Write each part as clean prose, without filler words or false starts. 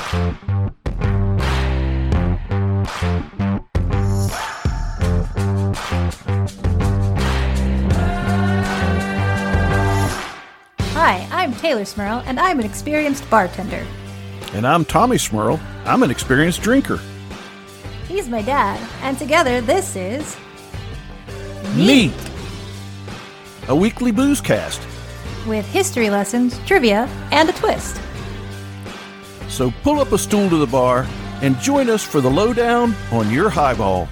Hi, I'm Taylor Smurl, and I'm an experienced bartender. And I'm Tommy Smurl. I'm an experienced drinker. He's my dad, and together this is... Neat! A weekly booze cast. With history lessons, trivia, and a twist. So pull up a stool to the bar and join us for the lowdown on your highball.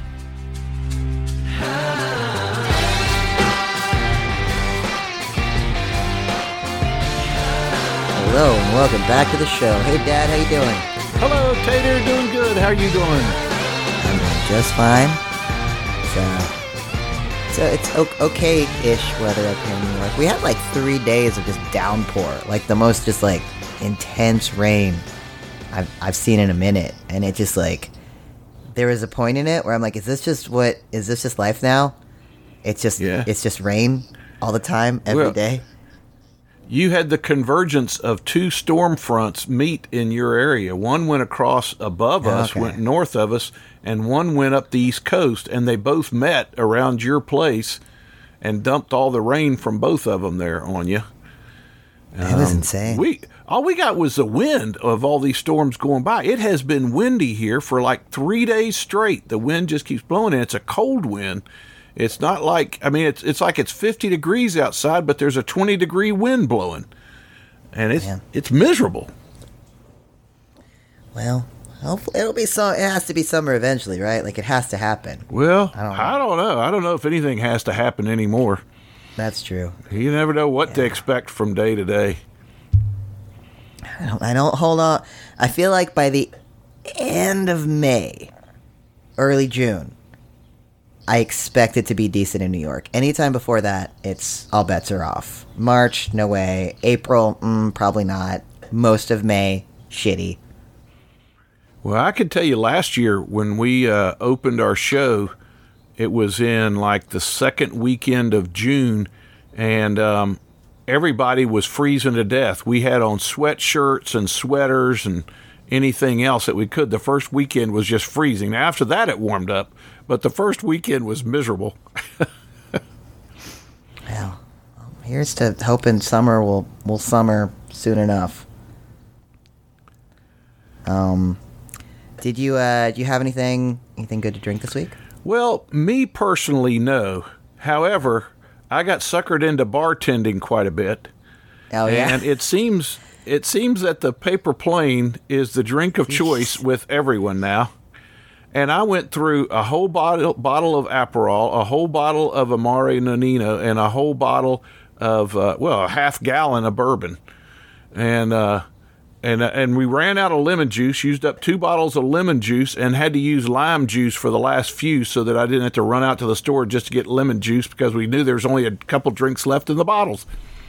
Hello and welcome back to the show. Hey Dad, how you doing? Hello, Tater. Doing good. How are you doing? I'm doing just fine. It's okay-ish weather up here in New York. We had like 3 days of just downpour, like the most just like intense rain I've seen in a minute, and it just like there was a point in it where I'm like, is this just life now? It's just rain all the time, every day. You had the convergence of two storm fronts meet in your area. One went across above us, went north of us, and one went up the East Coast, and they both met around your place and dumped all the rain from both of them there on you. That was insane. All we got was the wind of all these storms going by. It has been windy here for like 3 days straight. The wind just keeps blowing, and it's a cold wind. It's not like, I mean, it's like it's 50 degrees outside, but there's a 20-degree wind blowing. And it's miserable. Well, hopefully it'll be it has to be summer eventually, right? Like it has to happen. Well, I don't know. I don't know if anything has to happen anymore. That's true. You never know what to expect from day to day. I don't hold on. I feel like by the end of May, early June, I expect it to be decent in New York. Anytime before that, all bets are off. March, no way. April, probably not. Most of May, shitty. Well, I could tell you last year when we opened our show, it was in like the second weekend of June, and everybody was freezing to death. We had on sweatshirts and sweaters and anything else that we could. The first weekend was just freezing. Now, after that, it warmed up, but the first weekend was miserable. Well, here's to hoping summer will summer soon enough. Do you have anything good to drink this week? Well, me personally, no. However, I got suckered into bartending quite a bit. Oh yeah, and it seems that the paper plane is the drink of choice with everyone now. And I went through a whole bottle of Aperol, a whole bottle of Amare Nonino, and a whole bottle of a half gallon of bourbon, and we ran out of lemon juice. Used up 2 bottles of lemon juice and had to use lime juice for the last few, so that I didn't have to run out to the store just to get lemon juice, because we knew there was only a couple drinks left in the bottles.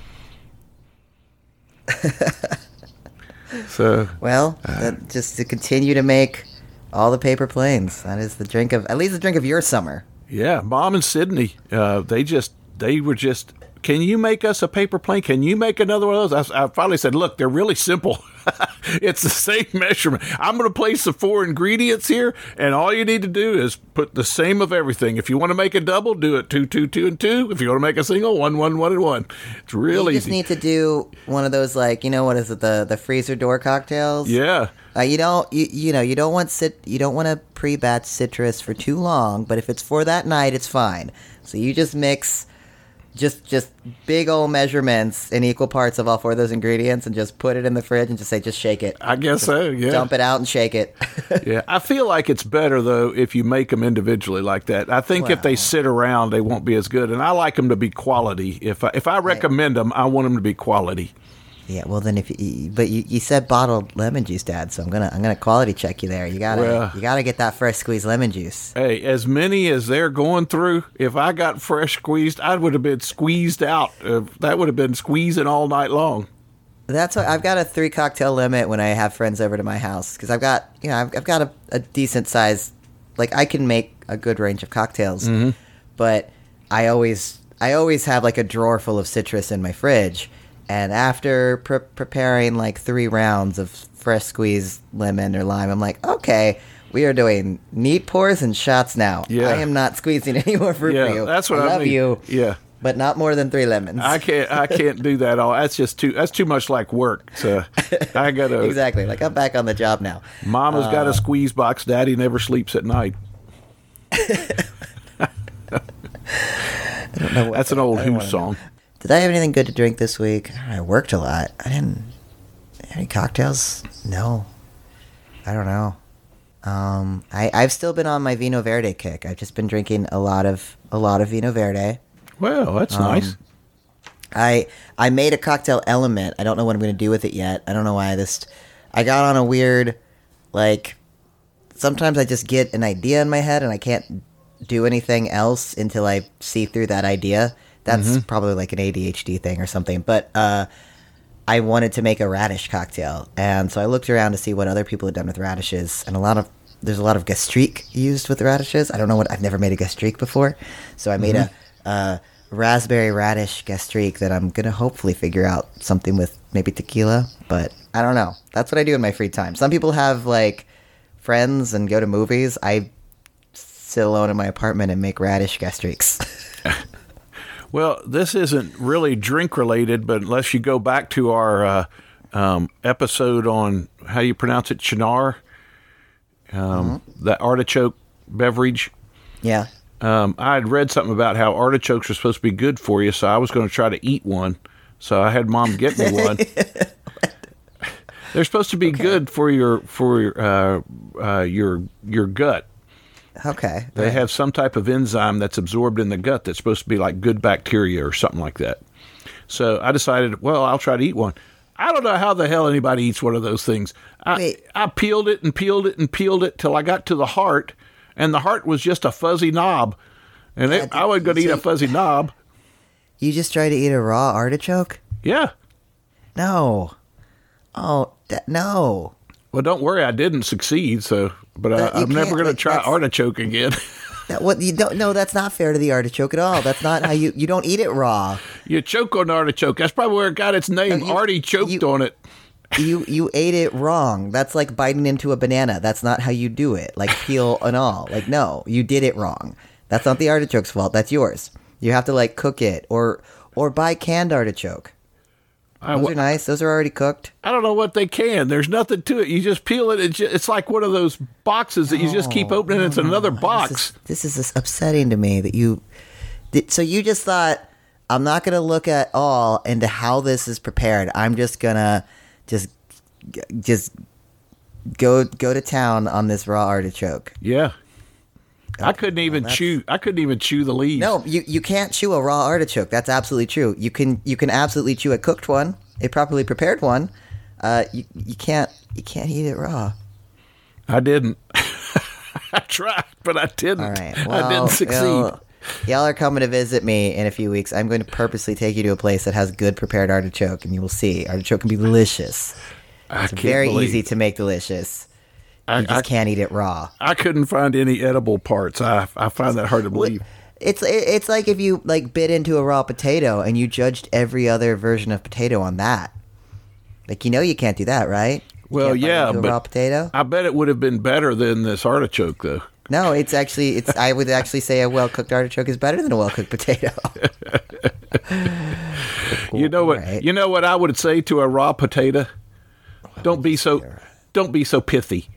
So just to continue to make all the paper planes. That is at least the drink of your summer. Yeah, Mom and Sydney, they were just, can you make us a paper plane? Can you make another one of those? I finally said, look, they're really simple. It's the same measurement. I'm going to place the 4 ingredients here, and all you need to do is put the same of everything. If you want to make a double, do it 2, 2, 2, and 2. If you want to make a single, 1, 1, 1, and 1. It's real easy. You just need to do one of those, like, what is it, the freezer door cocktails? Yeah. You don't want to pre-batch citrus for too long, but if it's for that night, it's fine. So you just mix just big old measurements in equal parts of all 4 of those ingredients, and just put it in the fridge and just say, just shake it. I guess so, yeah. Dump it out and shake it. Yeah, I feel like it's better, though, if you make them individually like that. I think if they sit around, they won't be as good, and I like them to be quality. If I recommend them, I want them to be quality. Yeah, well then, you said bottled lemon juice, Dad, so I'm gonna quality check you there. You gotta get that fresh squeezed lemon juice. Hey, as many as they're going through, if I got fresh squeezed, I would have been squeezed out. That would have been squeezing all night long. That's why I've got a 3 cocktail limit when I have friends over to my house, because I've got a decent size, like I can make a good range of cocktails, but I always have like a drawer full of citrus in my fridge. And after preparing like 3 rounds of fresh squeezed lemon or lime. I'm like, okay, we are doing neat pours and shots now. Yeah. I am not squeezing any more fruit for you. That's what I love mean. you. Yeah. But not more than 3 lemons. I can't do that all. That's too much like work. So I gotta Exactly. Like, I'm back on the job now. Mama's got a squeeze box. Daddy never sleeps at night. I don't know That's an old Who song. Did I have anything good to drink this week? I worked a lot. I didn't. Any cocktails? No. I don't know. I've still been on my Vino Verde kick. I've just been drinking a lot of Vino Verde. Well, that's nice. I made a cocktail element. I don't know what I'm going to do with it yet. I don't know why I got on a weird, like, sometimes I just get an idea in my head and I can't do anything else until I see through that idea. That's probably like an ADHD thing or something. But I wanted to make a radish cocktail. And so I looked around to see what other people had done with radishes. And there's a lot of gastrique used with radishes. I don't know I've never made a gastrique before. So I made a raspberry radish gastrique that I'm going to hopefully figure out something with maybe tequila. But I don't know. That's what I do in my free time. Some people have, like, friends and go to movies. I sit alone in my apartment and make radish gastriques. Well, this isn't really drink related, but unless you go back to our episode on how you pronounce it, Chinar, that artichoke beverage. Yeah. I had read something about how artichokes are supposed to be good for you, so I was going to try to eat one. So I had Mom get me one. They're supposed to be good for your gut. Okay. They have some type of enzyme that's absorbed in the gut that's supposed to be like good bacteria or something like that. So I decided, well, I'll try to eat one. I don't know how the hell anybody eats one of those things. I peeled it and peeled it and peeled it till I got to the heart, and the heart was just a fuzzy knob. And I wasn't going to eat a fuzzy knob. You just tried to eat a raw artichoke? Yeah. No. Oh, no. Well, don't worry, I didn't succeed. But I'm never going to try artichoke again. That's not fair to the artichoke at all. That's not how you don't eat it raw. You choke on artichoke. That's probably where it got its name. Artie choked on it. You ate it wrong. That's like biting into a banana. That's not how you do it. Like, peel and all. Like, no, you did it wrong. That's not the artichoke's fault. That's yours. You have to, like, cook it or buy canned artichoke. Those are nice. Those are already cooked. I don't know what they can. There's nothing to it. You just peel it. It's like one of those boxes that you just keep opening. It's another box. This is upsetting to me that you... So you just thought, I'm not going to look at all into how this is prepared. I'm just going to just go to town on this raw artichoke. Yeah. I couldn't even chew the leaves. No, you can't chew a raw artichoke. That's absolutely true. You can absolutely chew a cooked one, a properly prepared one. You can't eat it raw. I didn't. I tried, but I didn't. All right. Well, I didn't succeed. Y'all are coming to visit me in a few weeks. I'm going to purposely take you to a place that has good prepared artichoke, and you will see. Artichoke can be delicious. It's very easy to make delicious. You just can't eat it raw. I couldn't find any edible parts. I find that hard to believe. It's like if you bit into a raw potato and you judged every other version of potato on that. Like, you can't do that, right? Well, yeah, but raw potato. I bet it would have been better than this artichoke, though. No, it's I would actually say a well-cooked artichoke is better than a well-cooked potato. You know what? Right. You know what I would say to a raw potato? Don't be so pithy.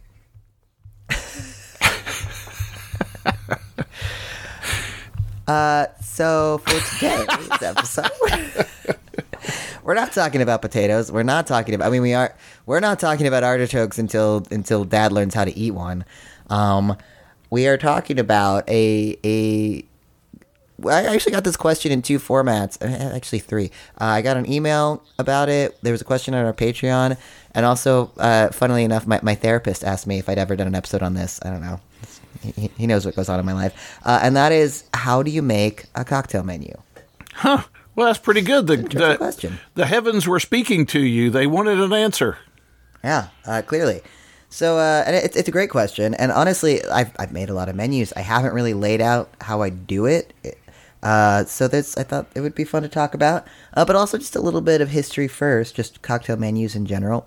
So for today's episode, we're not talking about potatoes. We're not talking about. We're not talking about artichokes until Dad learns how to eat one. We are talking about I actually got this question in 2 formats. Actually 3. I got an email about it. There was a question on our Patreon, and also, funnily enough, my therapist asked me if I'd ever done an episode on this. I don't know. He knows what goes on in my life. And that is, how do you make a cocktail menu? Huh. Well, that's pretty good. The question. The heavens were speaking to you. They wanted an answer. Yeah, clearly. So, and it's a great question. And honestly, I've made a lot of menus. I haven't really laid out how I do it. So I thought it would be fun to talk about, but also just a little bit of history first, just cocktail menus in general.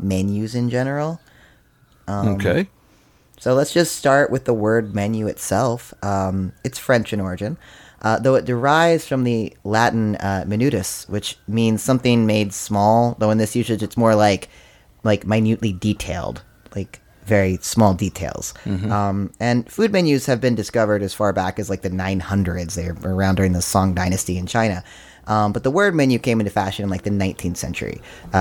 Okay. So let's just start with the word menu itself. It's French in origin, though it derives from the Latin minutus, which means something made small, though in this usage it's more like minutely detailed, like very small details. And food menus have been discovered as far back as like the 900s. They were around during the Song Dynasty in China. But the word menu came into fashion in like the 19th century.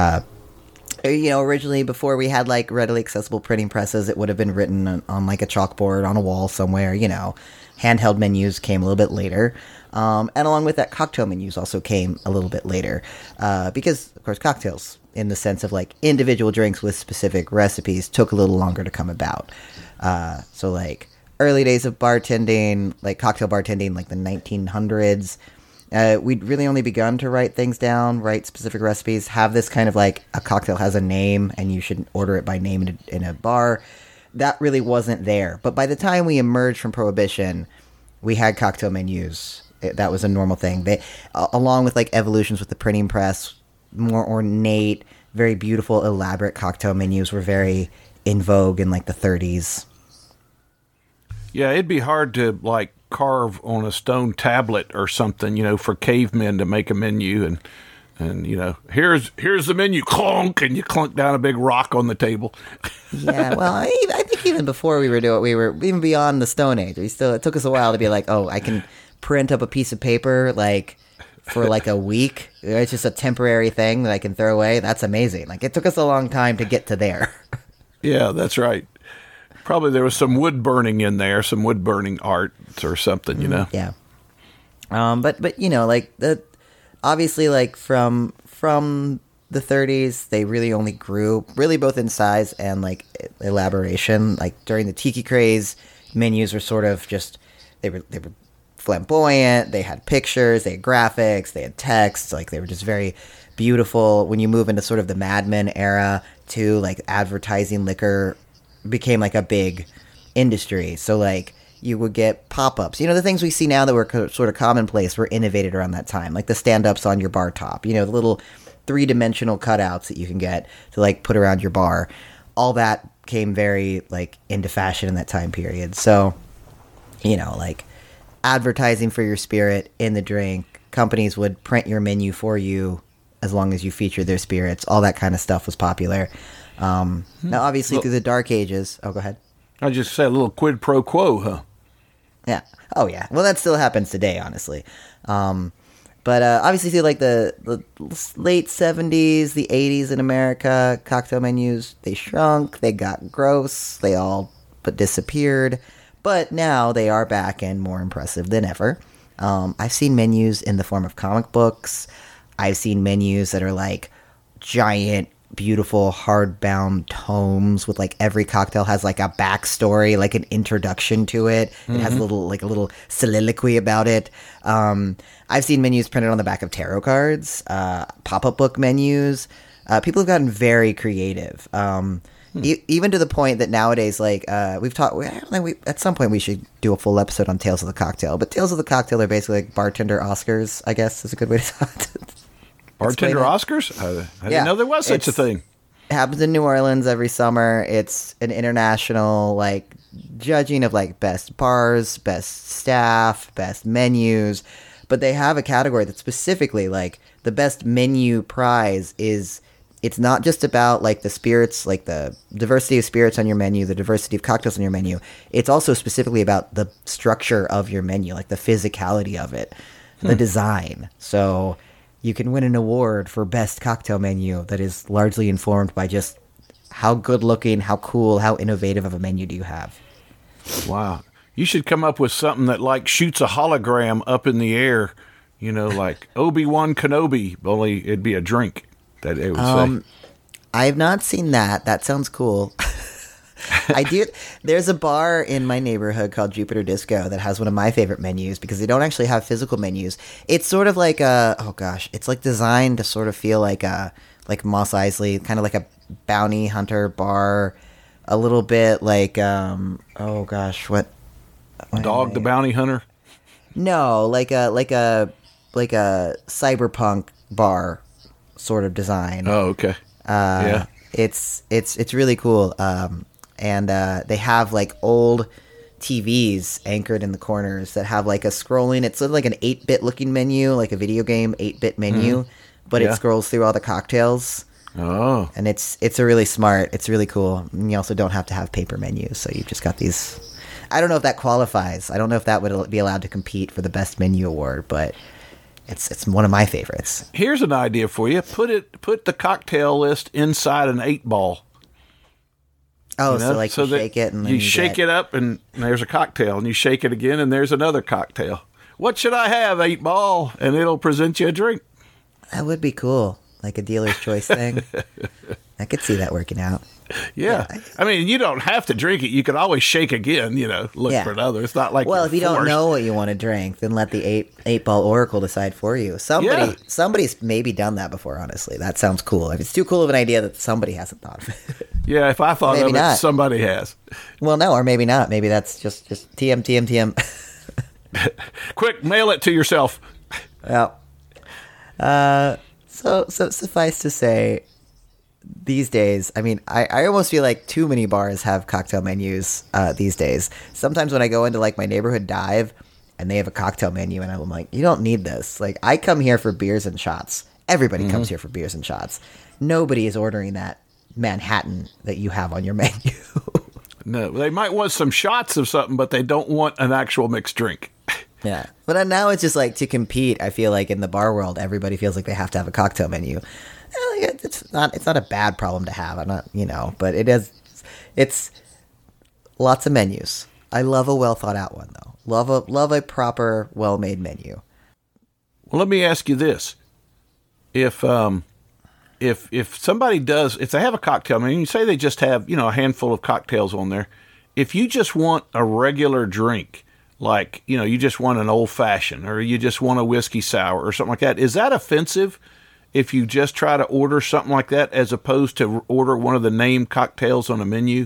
Originally before we had like readily accessible printing presses, it would have been written on like a chalkboard on a wall somewhere, Handheld menus came a little bit later. And along with that, cocktail menus also came a little bit later. Because, of course, cocktails, in the sense of like individual drinks with specific recipes, took a little longer to come about. So like early days of bartending, like cocktail bartending, like the 1900s, we'd really only begun to write things down, write specific recipes, have this kind of like a cocktail has a name and you should order it by name in a bar. That really wasn't there. But by the time we emerged from Prohibition, we had cocktail menus. That was a normal thing. They, along with like evolutions with the printing press, more ornate, very beautiful, elaborate cocktail menus were very in vogue in like the 30s. Yeah, it'd be hard to like carve on a stone tablet or something, for cavemen to make a menu and here's the menu, clunk, and you clunk down a big rock on the table. Yeah, well, I think even before we were even beyond the Stone Age. It took us a while to be like, oh, I can print up a piece of paper like for like a week. It's just a temporary thing that I can throw away. That's amazing. Like it took us a long time to get to there. Yeah, that's right. Probably there was some wood burning in there, some wood burning art or something, Yeah. But like obviously like from the 30s, they really only grew really both in size and like elaboration. Like during the tiki craze, menus were sort of just they were flamboyant. They had pictures, they had graphics, they had text. Like they were just very beautiful. When you move into sort of the Mad Men era, too, like advertising liquor became like a big industry. So like you would get pop-ups. The things we see now that were sort of commonplace were innovated around that time, like the stand-ups on your bar top. The little three-dimensional cutouts that you can get to like put around your bar. All that came very like into fashion in that time period. So, like advertising for your spirit in the drink. Companies would print your menu for you as long as you featured their spirits. All that kind of stuff was popular. Now, obviously, through the Dark Ages... Oh, go ahead. I just said a little quid pro quo, huh? Yeah. Oh, yeah. Well, that still happens today, honestly. But obviously, through like the late 70s, the 80s in America, cocktail menus, they shrunk, they got gross, they all but disappeared. But now they are back and more impressive than ever. I've seen menus in the form of comic books. I've seen menus that are like giant, beautiful, hardbound tomes with like every cocktail has like a backstory, like an introduction to it. It has a little soliloquy about it. I've seen menus printed on the back of tarot cards, pop-up book menus. People have gotten very creative. Even to the point that nowadays, like we've talked, at some point we should do a full episode on Tales of the Cocktail. But Tales of the Cocktail are basically like bartender Oscars, I guess is a good way to talk. Bartender Oscars? I didn't know there was such a thing. It happens in New Orleans every summer. It's an international like judging of like best bars, best staff, best menus. But they have a category that's specifically like the best menu prize is. It's not just about like the spirits, like the diversity of spirits on your menu, the diversity of cocktails on your menu. It's also specifically about the structure of your menu, like the physicality of it, the design. So you can win an award for best cocktail menu that is largely informed by just how good looking, how cool, how innovative of a menu do you have. Wow. You should come up with something that like shoots a hologram up in the air, like Obi-Wan Kenobi, only it'd be a drink. That it would say. I have not seen that. That sounds cool. I do. There's a bar in my neighborhood called Jupiter Disco that has one of my favorite menus because they don't actually have physical menus. It's sort of like it's like designed to sort of feel like Mos Eisley, kind of like a bounty hunter bar, a little bit like what? Dog the Bounty Hunter. No, like a cyberpunk bar sort of design. Oh, okay. Yeah. It's really cool. And they have like old TVs anchored in the corners that have like a scrolling. It's sort of like an 8-bit looking menu, like a video game 8-bit menu, but Yeah. it scrolls through all the cocktails. Oh, And it's a really smart. It's really cool. And you also don't have to have paper menus, so you've just got these. I don't know if that qualifies. I don't know if that would be allowed to compete for the best menu award, but it's one of my favorites. here's an idea for you. Put the cocktail list inside an 8-ball. Oh, You know, so like you that shake it and then you shake get- it up and there's a cocktail, and you shake it again and there's another cocktail. What should I have, 8-ball? And it'll present you a drink. That would be cool, like a dealer's choice thing. I could see that working out. Yeah. I mean, you don't have to drink it. You can always shake again, look Yeah. for another. It's not like Well, you're if you don't forced. know what you want to drink, then let the eight ball oracle decide for you. Somebody's maybe done that before. Honestly, that sounds cool. If it's too cool of an idea that somebody hasn't thought of it. Yeah, if I thought Maybe of it, not. somebody has. Well, no, or maybe not. Maybe that's just TM. Quick, mail it to yourself. Well, so suffice to say, these days, I mean, I almost feel like too many bars have cocktail menus these days. Sometimes when I go into like my neighborhood dive and they have a cocktail menu, and I'm like, you don't need this. Like, I come here for beers and shots. Everybody comes here for beers and shots. Nobody is ordering that Manhattan that you have on your menu. No, they might want some shots of something, but they don't want an actual mixed drink. Yeah, but now it's just like to compete. I feel like in the bar world, everybody feels like they have to have a cocktail menu. It's not a bad problem to have. I'm not, but it is. It's lots of menus. I love a well thought out one though. Love a proper, well made menu. Well, let me ask you this: if somebody does, if they have a cocktail menu, you say they just have a handful of cocktails on there. If you just want a regular drink, like you just want an old fashioned, or you just want a whiskey sour, or something like that, is that offensive? If you just try to order something like that, as opposed to order one of the named cocktails on a menu?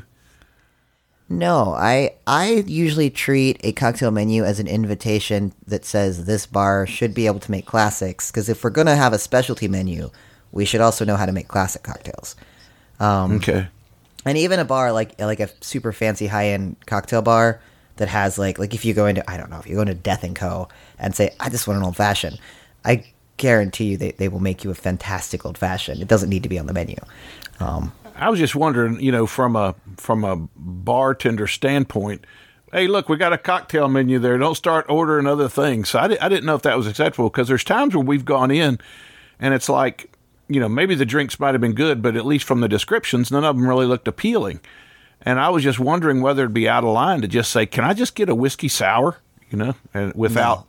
No, I usually treat a cocktail menu as an invitation that says this bar should be able to make classics. Because if we're gonna have a specialty menu, we should also know how to make classic cocktails. Okay. And even a bar like a super fancy high end cocktail bar that has like if you go into, I don't know, if you go into Death and Co. and say, I just want an old fashioned, I guarantee you they will make you a fantastic old fashioned. It doesn't need to be on the menu. I was just wondering, from a bartender standpoint, hey, look, we got a cocktail menu there. Don't start ordering other things. So I didn't know if that was acceptable, because there's times where we've gone in and it's like, maybe the drinks might have been good, but at least from the descriptions, none of them really looked appealing. And I was just wondering whether it'd be out of line to just say, can I just get a whiskey sour, and without,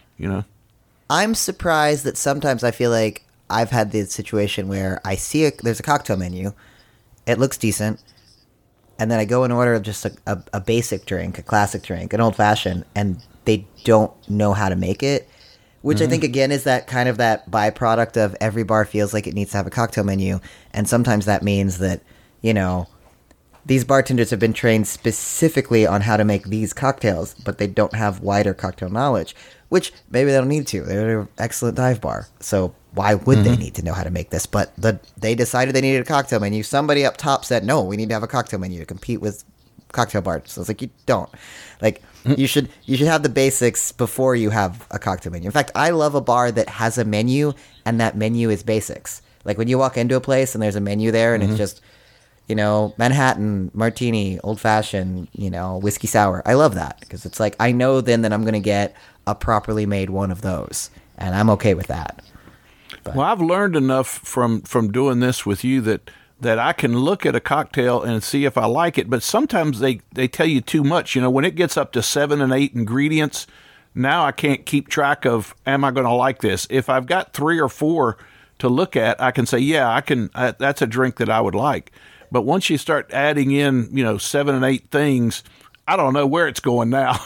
I'm surprised that sometimes I feel like I've had the situation where I see there's a cocktail menu, it looks decent, and then I go and order just a basic drink, a classic drink, an old fashioned, and they don't know how to make it, which I think again is that kind of that byproduct of every bar feels like it needs to have a cocktail menu, and sometimes that means that these bartenders have been trained specifically on how to make these cocktails, but they don't have wider cocktail knowledge, which maybe they don't need to. They're an excellent dive bar, so why would they need to know how to make this? But they decided they needed a cocktail menu. Somebody up top said, no, we need to have a cocktail menu to compete with cocktail bars. So it's like, you don't. Like, you should have the basics before you have a cocktail menu. In fact, I love a bar that has a menu, and that menu is basics. Like, when you walk into a place and there's a menu there, and it's just, Manhattan, martini, old fashioned, whiskey sour. I love that, because it's like, I know then that I'm going to get a properly made one of those, and I'm okay with that. Well, I've learned enough from doing this with you that I can look at a cocktail and see if I like it, but sometimes they tell you too much. When it gets up to 7 and 8 ingredients, now I can't keep track of, am I going to like this? If I've got 3 or 4 to look at, I can say, yeah, I can. That's a drink that I would like. But once you start adding in, 7 and 8 things, I don't know where it's going now.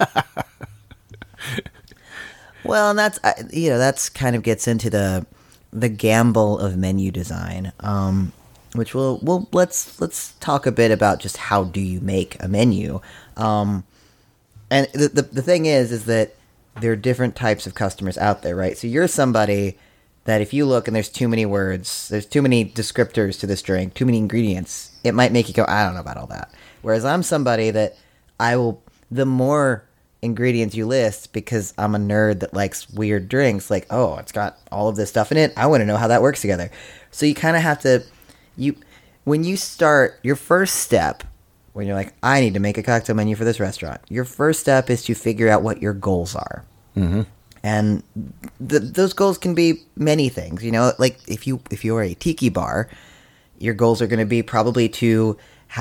Well, and that's kind of gets into the gamble of menu design, which let's talk a bit about just how do you make a menu. And the thing is that there are different types of customers out there, right? So you're somebody that if you look and there's too many words, there's too many descriptors to this drink, too many ingredients, it might make you go, I don't know about all that. Whereas I'm somebody that the more ingredients you list, because I'm a nerd that likes weird drinks, like, oh, it's got all of this stuff in it, I want to know how that works together. So you kind of have to, when you start, your first step, when you're like, I need to make a cocktail menu for this restaurant, your first step is to figure out what your goals are. Mm-hmm. And those goals can be many things, like if you are a tiki bar, your goals are going to be probably to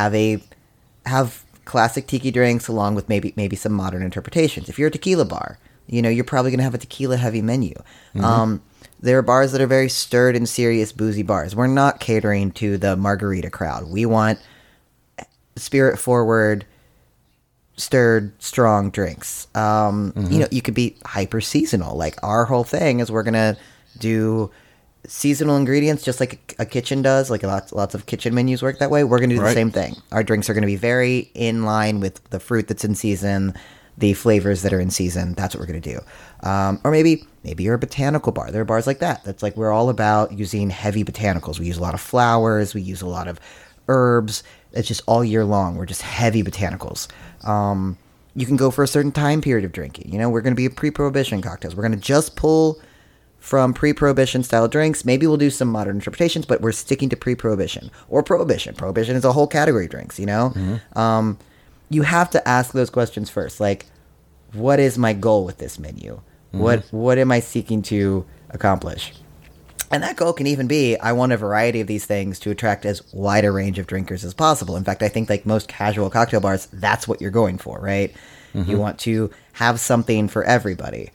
have classic tiki drinks along with maybe some modern interpretations. If you're a tequila bar, you're probably going to have a tequila heavy menu. Mm-hmm. There are bars that are very stirred and serious boozy bars. We're not catering to the margarita crowd. We want spirit forward, stirred, strong drinks. You could be hyper seasonal. Like our whole thing is we're gonna do seasonal ingredients just like a kitchen does. Like lots of kitchen menus work that way. We're gonna do the same thing. Our drinks are gonna be very in line with the fruit that's in season, the flavors that are in season. That's what we're gonna do. Or maybe you're a botanical bar. There are bars like that. That's like we're all about using heavy botanicals. We use a lot of flowers. We use a lot of herbs. It's just all year long. We're just heavy botanicals. You can go for a certain time period of drinking. We're going to be a pre-prohibition cocktails. We're going to just pull from pre-prohibition style drinks. Maybe we'll do some modern interpretations, but we're sticking to pre-prohibition or prohibition. Prohibition is a whole category of drinks, Mm-hmm. You have to ask those questions first. Like, what is my goal with this menu? Mm-hmm. What am I seeking to accomplish? And that goal can even be, I want a variety of these things to attract as wide a range of drinkers as possible. In fact, I think like most casual cocktail bars, that's what you're going for, right? Mm-hmm. You want to have something for everybody.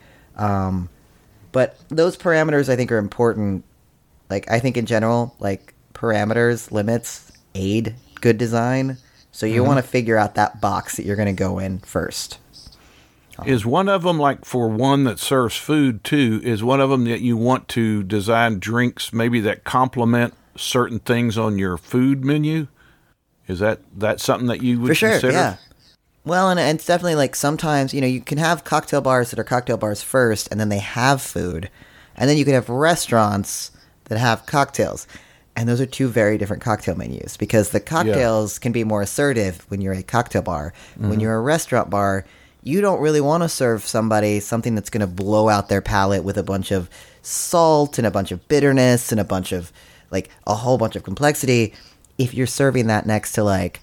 But those parameters I think are important. Like I think in general, like parameters, limits, aid good design. So you want to figure out that box that you're going to go in first. Is one of them, like for one that serves food too, is one of them that you want to design drinks maybe that complement certain things on your food menu? Is that something that you would consider? For sure, yeah. Well, and it's definitely like sometimes, you can have cocktail bars that are cocktail bars first and then they have food. And then you can have restaurants that have cocktails. And those are two very different cocktail menus because the cocktails can be more assertive when you're a cocktail bar. Mm-hmm. When you're a restaurant bar, you don't really want to serve somebody something that's going to blow out their palate with a bunch of salt and a bunch of bitterness and a whole bunch of complexity. If you're serving that next to like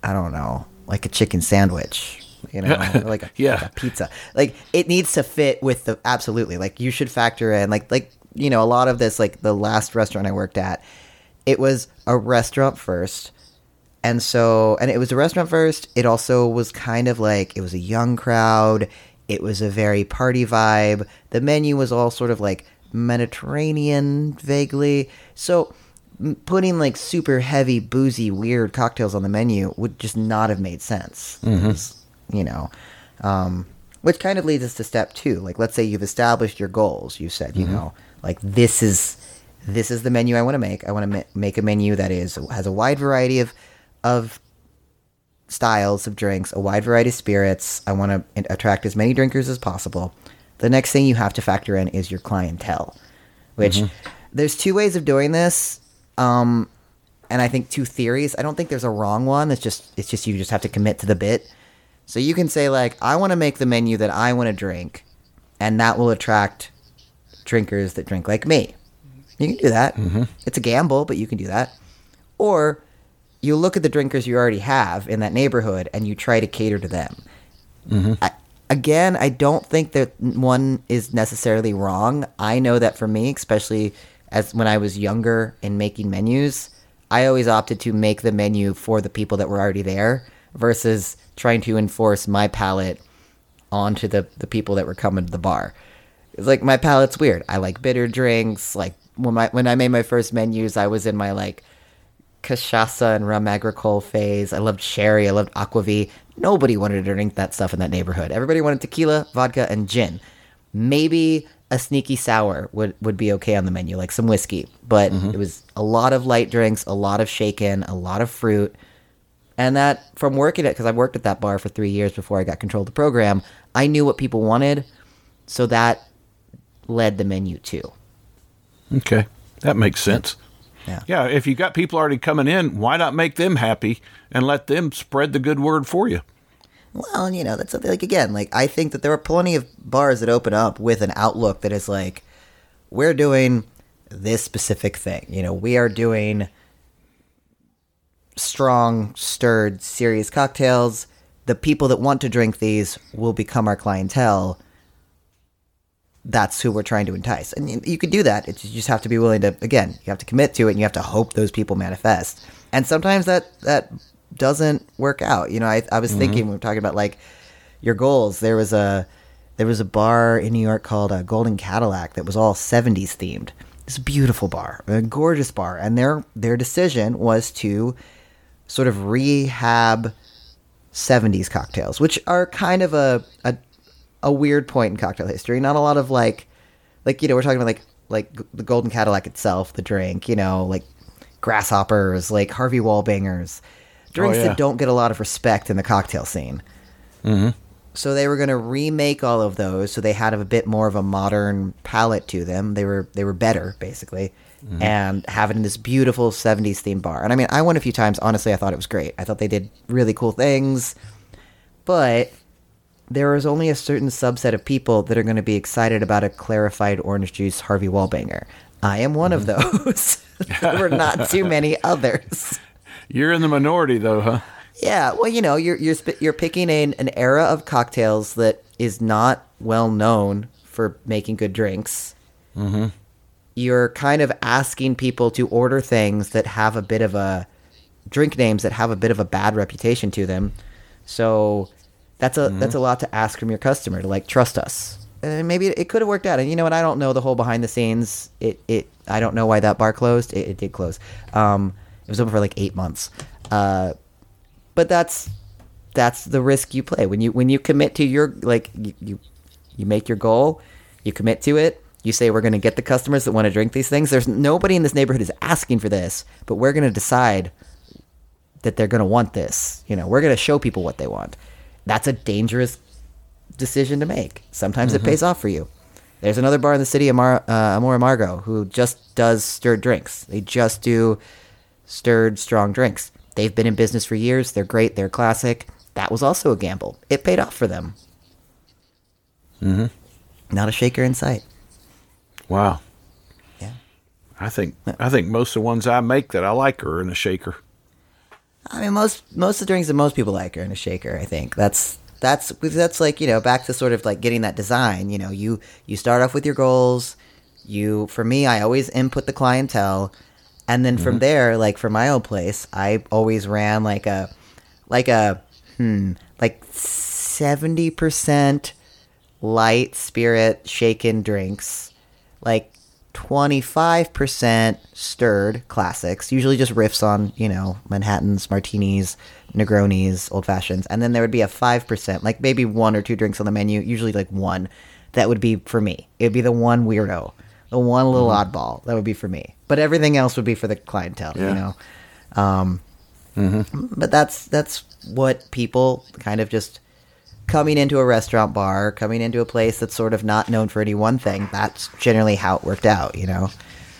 a chicken sandwich, or like a pizza, like it needs to fit with absolutely. Like you should factor in a lot of this, like the last restaurant I worked at, it was a restaurant first. And it was a restaurant first. It also was kind of like, it was a young crowd. It was a very party vibe. The menu was all sort of like Mediterranean vaguely. So putting like super heavy, boozy, weird cocktails on the menu would just not have made sense. Mm-hmm. Which kind of leads us to step 2. Like, let's say you've established your goals. You said, like this is the menu I want to make. I want to make a menu that has a wide variety of styles of drinks, a wide variety of spirits. I want to attract as many drinkers as possible. The next thing you have to factor in is your clientele, which there's 2 ways of doing this. And I think 2 theories. I don't think there's a wrong one. It's just you just have to commit to the bit. So you can say like, I want to make the menu that I want to drink, and that will attract drinkers that drink like me. You can do that. Mm-hmm. It's a gamble, but you can do that. Or you look at the drinkers you already have in that neighborhood and you try to cater to them. Mm-hmm. I don't think that one is necessarily wrong. I know that for me, especially as when I was younger and making menus, I always opted to make the menu for the people that were already there versus trying to enforce my palate onto the people that were coming to the bar. It's like my palate's weird. I like bitter drinks. Like when I made my first menus, I was in my like cachaça and rum agricole phase. I loved sherry. I loved aquavit. Nobody wanted to drink that stuff in that neighborhood. Everybody wanted tequila, vodka, and gin. Maybe a sneaky sour would be okay on the menu, like some whiskey. But it was a lot of light drinks, a lot of shaken, a lot of fruit. And that, from working it, because I worked at that bar for 3 years before I got control of the program, I knew what people wanted. So that led the menu too. Okay, that makes sense. Yeah. Yeah, if you got people already coming in, why not make them happy and let them spread the good word for you? Well, you know, that's something like, again, like I think that there are plenty of bars that open up with an outlook that is like, we're doing this specific thing. You know, we are doing strong, stirred, serious cocktails. The people that want to drink these will become our clientele. That's who we're trying to entice. And you could do that. You just have to be willing to, again, you have to commit to it and you have to hope those people manifest. And sometimes that doesn't work out. You know, I was thinking, we were talking about like your goals. There was a bar in New York called Golden Cadillac that was all 70s themed. It's a beautiful bar, a gorgeous bar. And their decision was to sort of rehab 70s cocktails, which are kind of a weird point in cocktail history. Not a lot of like, you know, we're talking about like the Golden Cadillac itself, the drink, you know, like Grasshoppers, like Harvey Wallbangers, drinks that don't get a lot of respect in the cocktail scene. Mm-hmm. So they were going to remake all of those, so they had a bit more of a modern palette to them. They were better, basically, and have it in this beautiful 70s themed bar. And I mean, I went a few times. Honestly, I thought it was great. I thought they did really cool things, but there is only a certain subset of people that are going to be excited about a clarified orange juice Harvey Wallbanger. I am one of those. There were not too many others. You're in the minority, though, huh? Yeah, well, you know, you're picking an era of cocktails that is not well known for making good drinks. Mm-hmm. You're kind of asking people to order things that have a bit of a drink names that have a bit of a bad reputation to them. So that's a lot to ask from your customer to like trust us. And maybe it could have worked out. And you know what? I don't know the whole behind the scenes. I don't know why that bar closed. It did close. It was open for like 8 months. But that's the risk you play when you commit to your like you make your goal, you commit to it. You say we're going to get the customers that want to drink these things. There's nobody in this neighborhood is asking for this, but we're going to decide that they're going to want this. You know, we're going to show people what they want. That's a dangerous decision to make. Sometimes it pays off for you. There's another bar in the city, Amor Amargo, who just does stirred drinks. They just do stirred, strong drinks. They've been in business for years. They're great. They're classic. That was also a gamble. It paid off for them. Mm-hmm. Not a shaker in sight. Wow. Yeah. I think most of the ones I make that I like are in a shaker. I mean, most of the drinks that most people like are in a shaker. I think that's like, you know, back to sort of like getting that design. You know, you start off with your goals. For me, I always input the clientele. And then from there, like for my old place, I always ran like 70% light spirit shaken drinks, like 25% stirred classics, usually just riffs on, you know, Manhattans, martinis, Negronis, old fashions. And then there would be a 5%, like maybe 1 or 2 drinks on the menu, usually like 1. That would be for me. It would be the one weirdo. The one little oddball, that would be for me. But everything else would be for the clientele, you know? But that's what people kind of just coming into a restaurant bar, coming into a place that's sort of not known for any one thing, that's generally how it worked out, you know?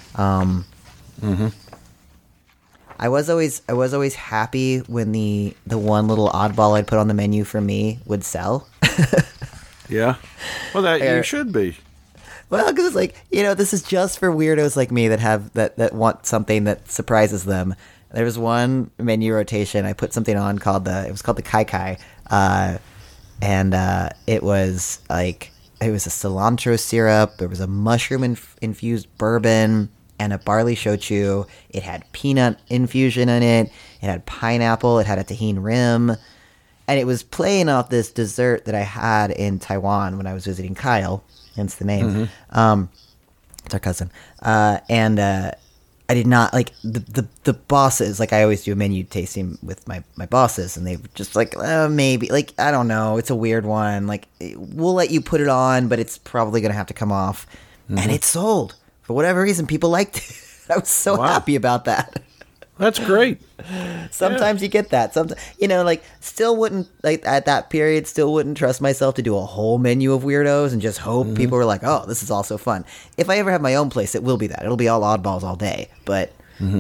I was always happy when the one little oddball I'd put on the menu for me would sell. Yeah. Well, that you should be. Well, because it's like, you know, this is just for weirdos like me that have that want something that surprises them. There was one menu rotation I put something on called the Kai Kai, and it was a cilantro syrup. There was a mushroom infused bourbon and a barley shochu. It had peanut infusion in it. It had pineapple. It had a tahini rim, and it was playing off this dessert that I had in Taiwan when I was visiting Kyle. Hence the name. It's our cousin. And I did not like the bosses. Like I always do a menu tasting with my bosses, and they were just like, maybe, like, I don't know. It's a weird one. Like, we'll let you put it on, but it's probably going to have to come off. And it sold. For whatever reason, people liked it. I was so happy about that. That's great. Sometimes you get that. Sometimes, like, still wouldn't, like, at that period, still wouldn't trust myself to do a whole menu of weirdos and just hope people were like, oh, this is also fun. If I ever have my own place, it will be that. It'll be all oddballs all day. But,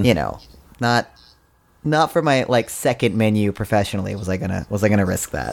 not for my, like, second menu professionally was I gonna risk that.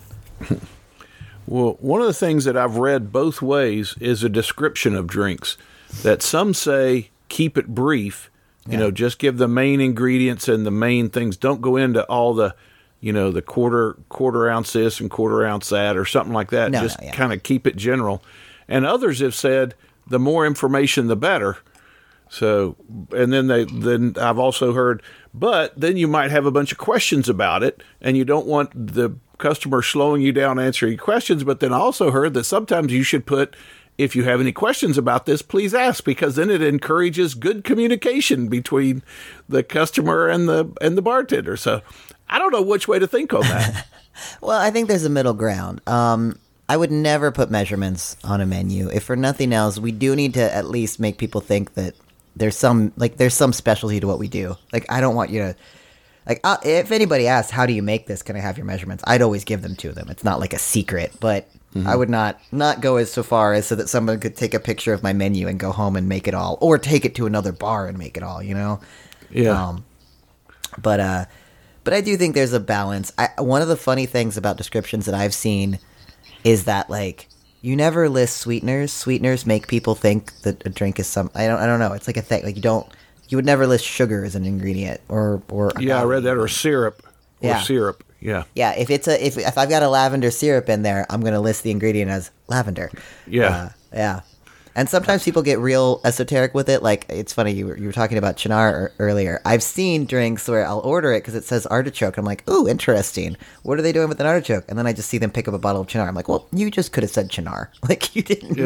Well, one of the things that I've read both ways is a description of drinks that some say keep it brief. Just give the main ingredients and the main things. Don't go into all the, the quarter ounce this and quarter ounce that or something like that. Just kind of keep it general. And others have said the more information, the better. So, and then I've also heard, but then you might have a bunch of questions about it, and you don't want the customer slowing you down answering questions. But then I also heard that sometimes you should put, if you have any questions about this, please ask, because then it encourages good communication between the customer and the bartender. So I don't know which way to think on that. Well, I think there's a middle ground. I would never put measurements on a menu. If for nothing else, we do need to at least make people think that there's some specialty to what we do. Like, I don't want you to, like, if anybody asks, how do you make this? Can I have your measurements? I'd always give them to them. It's not like a secret, but I would not go as so far as so that someone could take a picture of my menu and go home and make it all, or take it to another bar and make it all, Yeah. But I do think there's a balance. One of the funny things about descriptions that I've seen is that, like, you never list sweeteners. Sweeteners make people think that a drink is some. I don't know. It's like a thing. Like, you would never list sugar as an ingredient or. Yeah, I read that, or syrup. Syrup. Yeah. Yeah, if I've got a lavender syrup in there, I'm going to list the ingredient as lavender. Yeah. Yeah. And sometimes people get real esoteric with it. Like, it's funny, you were talking about Chinar earlier. I've seen drinks where I'll order it because it says artichoke. I'm like, ooh, interesting. What are they doing with an artichoke? And then I just see them pick up a bottle of Chinar. I'm like, well, you just could have said Chinar. Like, you didn't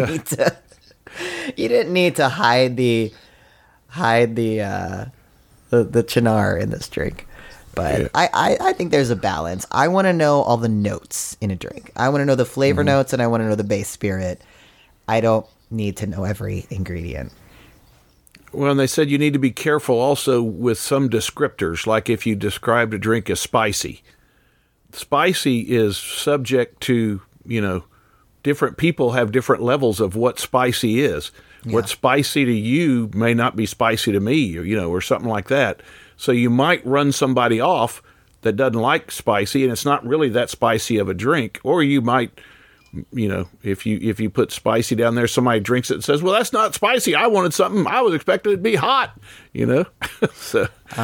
need to hide the Chinar in this drink. But I think there's a balance. I want to know all the notes in a drink. I want to know the flavor notes, and I want to know the base spirit. I don't need to know every ingredient. Well, and they said you need to be careful also with some descriptors, like if you described a drink as spicy. Spicy is subject to, different people have different levels of what spicy is. Yeah. What's spicy to you may not be spicy to me, or something like that. So you might run somebody off that doesn't like spicy, and it's not really that spicy of a drink. Or you might, if you put spicy down there, somebody drinks it and says, well, that's not spicy. I wanted something. I was expecting it to be hot, So.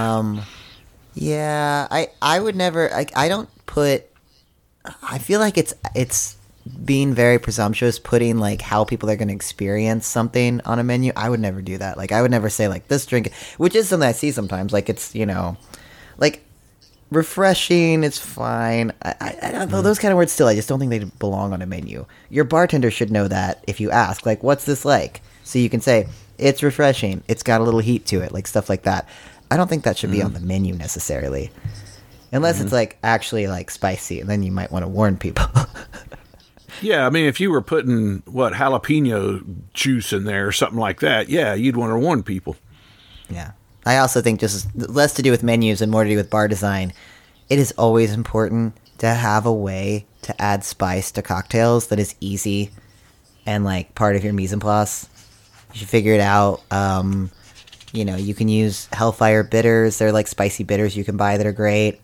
Yeah, I would never, I don't put, I feel like it's being very presumptuous putting, like, how people are going to experience something on a menu. I would never do that. Like, I would never say, like, this drink, which is something I see sometimes. Like, it's, like, refreshing, it's fine. I don't know, those kind of words still, I just don't think they belong on a menu. Your bartender should know that if you ask, like, what's this like? So you can say, it's refreshing, it's got a little heat to it, like, stuff like that. I don't think that should be on the menu necessarily. Unless it's, like, actually, like, spicy, and then you might want to warn people. Yeah, I mean, if you were putting, jalapeno juice in there or something like that, yeah, you'd want to warn people. Yeah. I also think just less to do with menus and more to do with bar design. It is always important to have a way to add spice to cocktails that is easy and, like, part of your mise en place. You should figure it out. You can use Hellfire bitters. They're, like, spicy bitters you can buy that are great.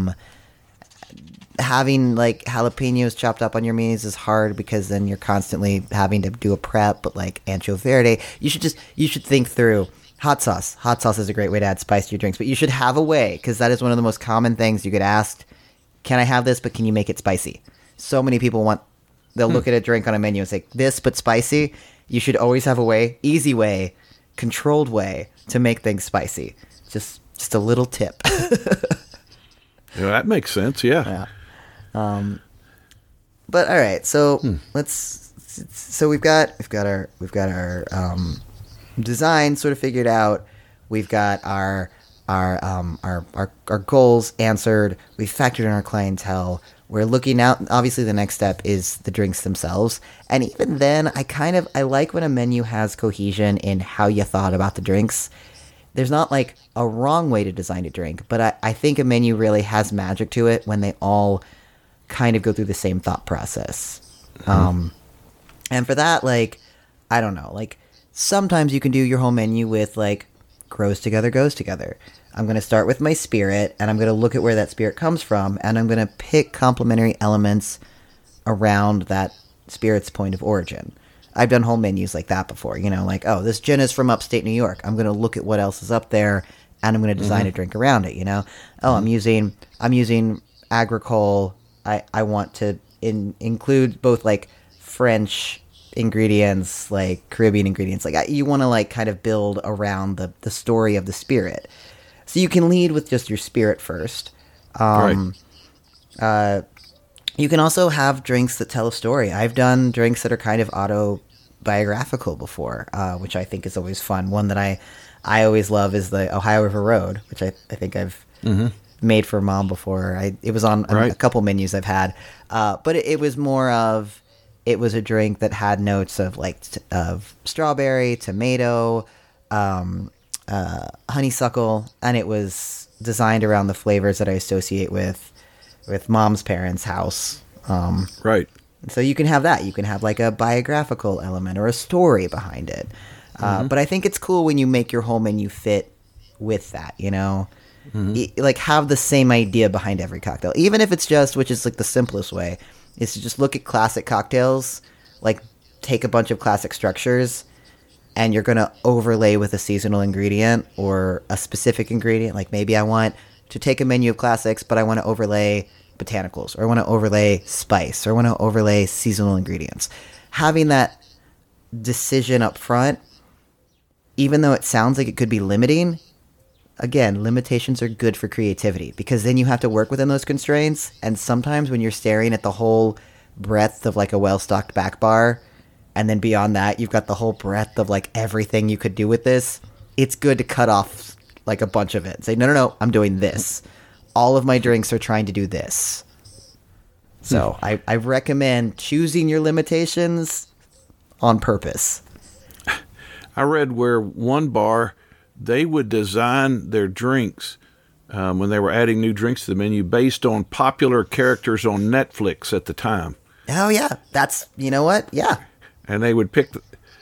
Having, like, jalapenos chopped up on your mise is hard because then you're constantly having to do a prep. But, like, ancho verde, you should think through hot sauce. Hot sauce is a great way to add spice to your drinks, but you should have a way, because that is one of the most common things you get asked. Can I have this, but can you make it spicy? So many people they'll look at a drink on a menu and say, this, but spicy. You should always have a way, easy way, controlled way to make things spicy. Just a little tip. Yeah, that makes sense. Yeah. But all right, so we've got our design sort of figured out. We've got our goals answered. We've factored in our clientele. We're looking out. Obviously, the next step is the drinks themselves. And even then, I like when a menu has cohesion in how you thought about the drinks. there's not like a wrong way to design a drink, but I think a menu really has magic to it when they all kind of go through the same thought process. And for that, like, I don't know, like, sometimes you can do your whole menu with, like, grows together, goes together. I'm going to start with my spirit, and I'm going to look at where that spirit comes from, and I'm going to pick complementary elements around that spirit's point of origin. I've done whole menus like that before, you know, like, oh, this gin is from upstate New York. I'm going to look at what else is up there, and I'm going to design a drink around it, you know? Oh, I'm using agricole. I want to include both, like, French ingredients, like Caribbean ingredients. Like, you want to, like, kind of build around the story of the spirit. So you can lead with just your spirit first. Right. You can also have drinks that tell a story. I've done drinks that are kind of autobiographical before, which I think is always fun. One that I always love is the Ohio River Road, which I think I've made for Mom before. It was on a couple menus I've had. But it was more of, it was a drink that had notes of like of strawberry, tomato, honeysuckle, and it was designed around the flavors that I associate with Mom's parents' house. Right. So you can have that. You can have like a biographical element or a story behind it. But I think it's cool when you make your whole menu fit with that, you know? Like have the same idea behind every cocktail. Even if it's just, which is like the simplest way, is to just look at classic cocktails, like take a bunch of classic structures, and you're going to overlay with a seasonal ingredient or a specific ingredient. Like maybe I want to take a menu of classics, but I want to overlay botanicals, or I want to overlay spice, or I want to overlay seasonal ingredients. Having that decision up front, even though it sounds like it could be limiting, again, limitations are good for creativity, because then you have to work within those constraints. And sometimes when you're staring at the whole breadth of like a well-stocked back bar, and then beyond that, you've got the whole breadth of like everything you could do with this, it's good to cut off like a bunch of it and say, no, I'm doing this. All of my drinks are trying to do this. So I recommend choosing your limitations on purpose. I read where one bar, they would design their drinks when they were adding new drinks to the menu based on popular characters on Netflix at the time. Oh yeah, that's, you know what? Yeah. And they would pick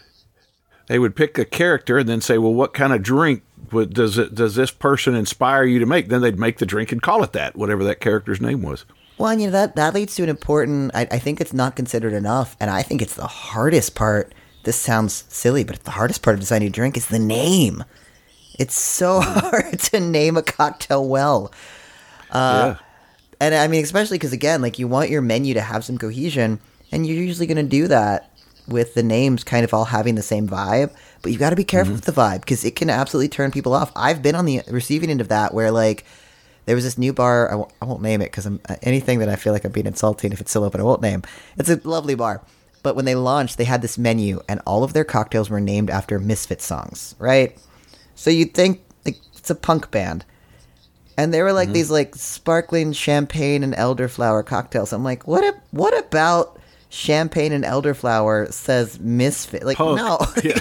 a character and then say, well, what kind of drink does this person inspire you to make? Then they'd make the drink and call it that, whatever that character's name was. Well, and you know, that leads to an important, I think it's not considered enough, and I think it's the hardest part. This sounds silly, but the hardest part of designing a drink is the name. It's so hard to name a cocktail well. Yeah. And I mean, especially because, again, like you want your menu to have some cohesion, and you're usually going to do that with the names kind of all having the same vibe. But you got to be careful with the vibe, because it can absolutely turn people off. I've been on the receiving end of that, where like there was this new bar. I won't name it, because anything that I feel like I'm being insulting, if it's still open, I won't name. It's a lovely bar. But when they launched, they had this menu, and all of their cocktails were named after Misfits songs, right? So you'd think like it's a punk band. And they were like these like sparkling champagne and elderflower cocktails. I'm like, what about champagne and elderflower says Misfit? Like, punk. no. Yeah.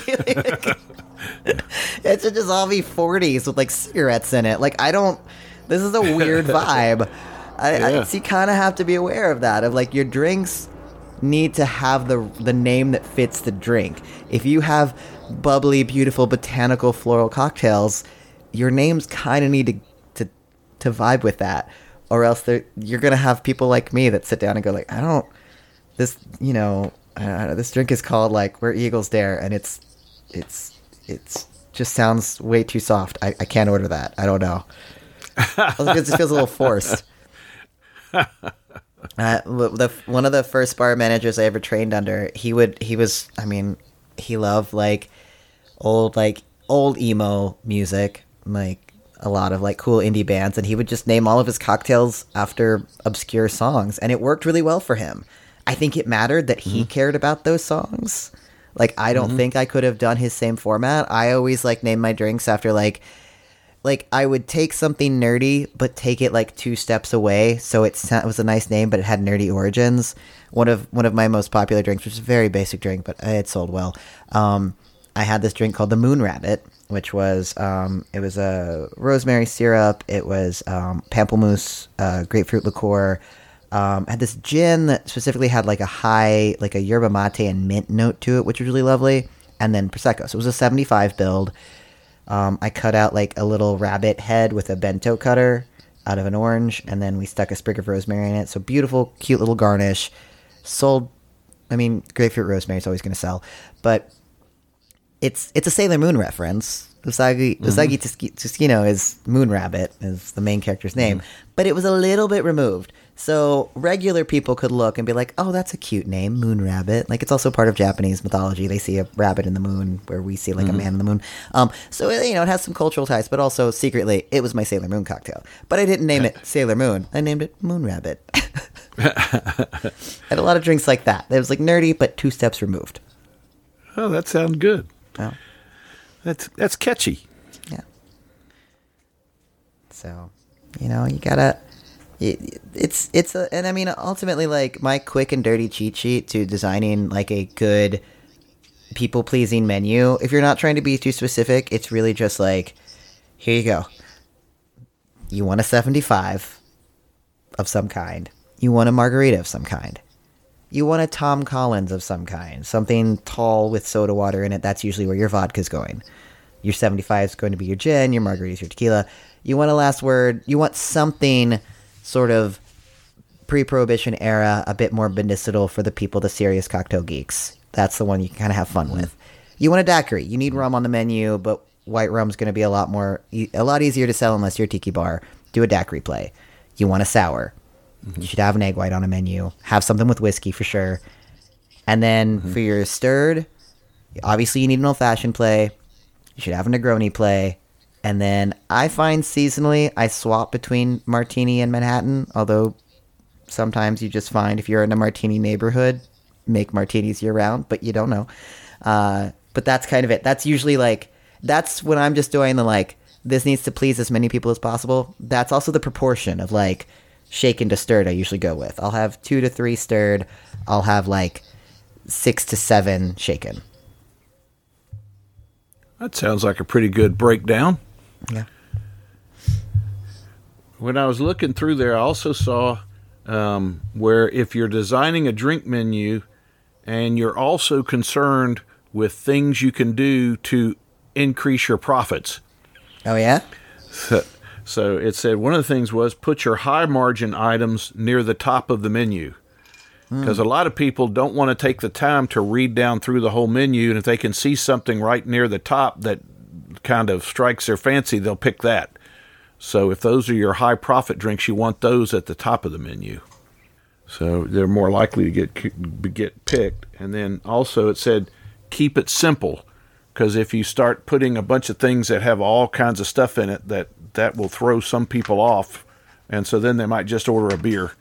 It should just all be 40s with like cigarettes in it. Like, this is a weird vibe. So you kind of have to be aware of that, of like your drinks need to have the name that fits the drink. If you have bubbly, beautiful, botanical, floral cocktails, your names kind of need to vibe with that, or else you're gonna have people like me that sit down and go like, this drink is called like Where Eagles Dare, and it's just sounds way too soft. I can't order that. I don't know. It just feels a little forced. One of the first bar managers I ever trained under, he loved like old emo music, like a lot of like cool indie bands, and he would just name all of his cocktails after obscure songs, and it worked really well for him. I think it mattered that he cared about those songs. Like, I don't think I could have done his same format. I always like name my drinks after like I would take something nerdy, but take it like 2 steps away. So it was a nice name, but it had nerdy origins. One of my most popular drinks, which is a very basic drink, but it sold well. I had this drink called the Moon Rabbit, which was it was a rosemary syrup. It was pamplemousse, grapefruit liqueur. Had this gin that specifically had like a yerba mate and mint note to it, which was really lovely. And then prosecco. So it was a 75 build. I cut out like a little rabbit head with a bento cutter out of an orange, and then we stuck a sprig of rosemary in it. So beautiful, cute little garnish. Sold. I mean, grapefruit rosemary is always going to sell, but it's a Sailor Moon reference. Usagi Tsukino is Moon Rabbit, is the main character's name, but it was a little bit removed. So regular people could look and be like, oh, that's a cute name, Moon Rabbit. Like, it's also part of Japanese mythology. They see a rabbit in the moon where we see like a man in the moon. So, it has some cultural ties, but also secretly, it was my Sailor Moon cocktail. But I didn't name it Sailor Moon. I named it Moon Rabbit. I had a lot of drinks like that. It was like nerdy, but 2 steps removed. Oh, that sounds good. Oh. That's catchy. Yeah. So, you gotta. And I mean, ultimately, like, my quick and dirty cheat sheet to designing like a good people pleasing menu. If you're not trying to be too specific, it's really just like, here you go. You want a 75 of some kind. You want a margarita of some kind. You want a Tom Collins of some kind. Something tall with soda water in it. That's usually where your vodka's going. Your 75 is going to be your gin. Your margarita is your tequila. You want a last word. You want something sort of pre-Prohibition era, a bit more medicinal for the people, the serious cocktail geeks. That's the one you can kind of have fun with. You want a daiquiri. You need rum on the menu, but white rum's going to be a lot easier to sell unless you're a tiki bar. Do a daiquiri play. You want a sour. You should have an egg white on a menu. Have something with whiskey for sure. And then for your stirred, obviously you need an old-fashioned play. You should have a Negroni play. And then I find seasonally I swap between martini and Manhattan, although sometimes you just find if you're in a martini neighborhood, make martinis year-round, but you don't know. But that's kind of it. That's usually like, that's when I'm just doing the like, this needs to please as many people as possible. That's also the proportion of like, shaken to stirred I usually go with. I'll have 2 to 3 stirred. I'll have like 6 to 7 shaken. That sounds like a pretty good breakdown. Yeah. When I was looking through there, I also saw where if you're designing a drink menu and you're also concerned with things you can do to increase your profits. Oh, yeah? So it said one of the things was put your high margin items near the top of the menu. Because a lot of people don't want to take the time to read down through the whole menu, and if they can see something right near the top that kind of strikes their fancy, they'll pick that. So if those are your high profit drinks, you want those at the top of the menu. So they're more likely to get picked. And then also it said keep it simple, because if you start putting a bunch of things that have all kinds of stuff in it, that will throw some people off, and so then they might just order a beer.